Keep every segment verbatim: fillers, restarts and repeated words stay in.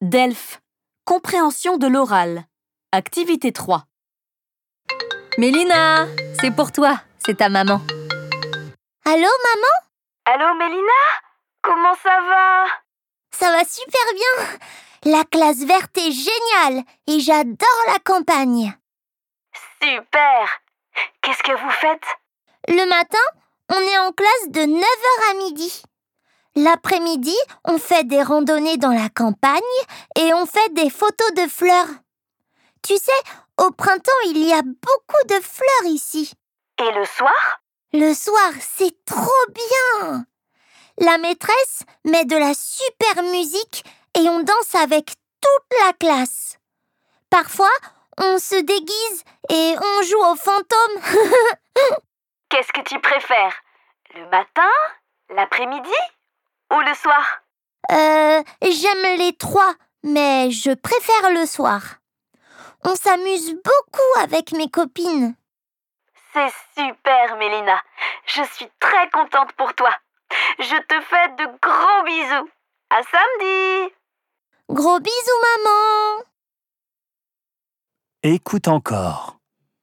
Delphes. Compréhension de l'oral. Activité trois. Mélina, c'est pour toi, c'est ta maman. Allô, maman? Allô, Mélina? Comment ça va? Ça va super bien. La classe verte est géniale et j'adore la campagne. Super! Qu'est-ce que vous faites? Le matin, on est en classe de neuf heures à midi. L'après-midi, on fait des randonnées dans la campagne et on fait des photos de fleurs. Tu sais, au printemps, il y a beaucoup de fleurs ici. Et le soir? Le soir, c'est trop bien. La maîtresse met de la super musique et on danse avec toute la classe. Parfois, on se déguise et on joue aux fantômes. Qu'est-ce que tu préfères? Le matin, l'après-midi ou le soir? Euh, j'aime les trois, mais je préfère le soir. On s'amuse beaucoup avec mes copines. C'est super, Mélina. Je suis très contente pour toi. Je te fais de gros bisous. À samedi! Gros bisous, maman! Écoute encore.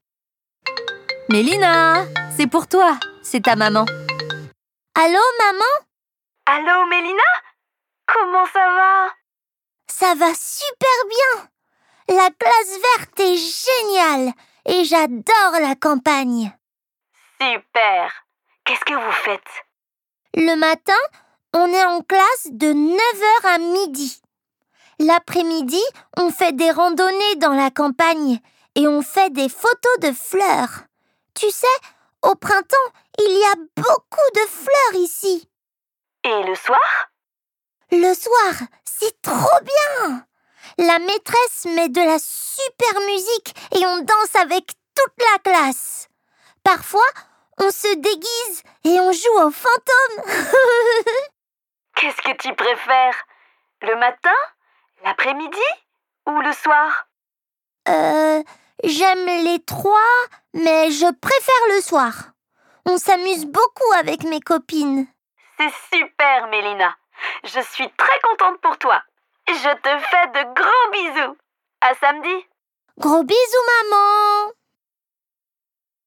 Mélina, c'est pour toi, c'est ta maman. Allô, maman? Allô, Mélina? Comment ça va? Ça va super bien! La classe verte est géniale et j'adore la campagne. Super! Qu'est-ce que vous faites? Le matin, on est en classe de neuf heures à midi. L'après-midi, on fait des randonnées dans la campagne et on fait des photos de fleurs. Tu sais, au printemps, il y a beaucoup de fleurs ici. Et le soir? Le soir, c'est trop bien! La maîtresse met de la super musique et on danse avec toute la classe. Parfois, on se déguise et on joue aux fantômes. Qu'est-ce que tu préfères? Le matin, l'après-midi ou le soir? Euh, j'aime les trois, mais je préfère le soir. On s'amuse beaucoup avec mes copines. C'est super, Mélina. Je suis très contente pour toi. Je te fais de gros bisous. À samedi. Gros bisous, maman!